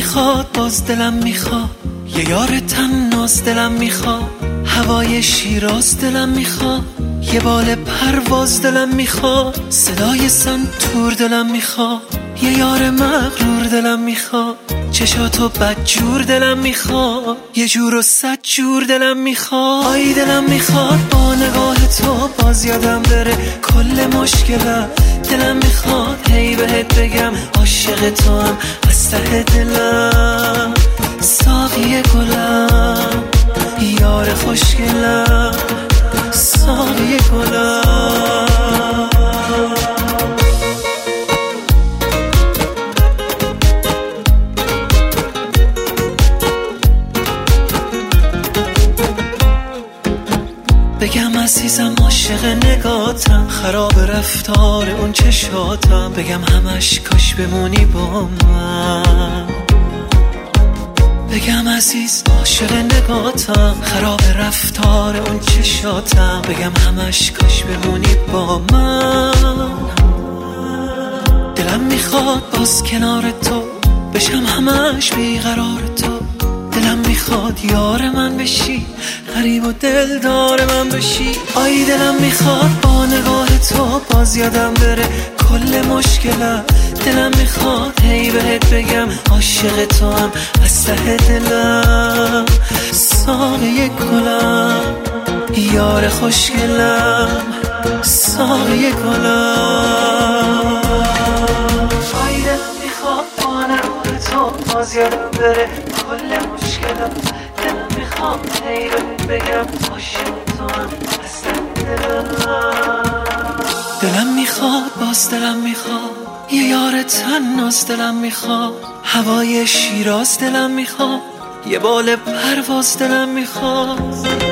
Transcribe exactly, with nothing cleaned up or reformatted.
میخواد باز دلم میخواد یه یار تناز دلم میخواد هوای شیراز دلم میخواد یه بال پرواز دلم میخواد صدای سنتور دلم میخواد یه یار مغرور دلم میخواد چشاتو بدجور دلم میخواد یه جور و صد جور دلم میخواد آی دلم میخواد با نگاه تو باز یادم بره کل مشکلم دلم میخواد هی بهت بگم عاشق تو هم از ته دلم ساقی گلم یار خوشگلم ساقی گلم بگم عزیزم عاشق نگاتم خراب رفتار اون چشاتم بگم همش کاش بمونی با من بگم عزیز عاشق نگاتم خراب رفتار اون چشاتم بگم همش کاش بمونی با من دلم میخواد باز کنار تو بشم همش بیقرار تو دلم میخواد یار من بشی غریب و دلدار من بشی آی دلم میخواد با نگاه تو باز یادم بره کل مشکلم دلم میخواد هی بهت بگم عاشق تو هم از ته دلم ساقی گلم یار خوشگلم ساقی گلم آی دلم میخواد با نگاه تو باز یادم بره کل مشکلم دلم میخواد هی بهت بگم عاشق تو هم از ته دلم دلم میخواد باز دلم میخواد یه یار تناز دلم میخواد هوای شیراز دلم میخواد یه بال پرواز دلم میخواد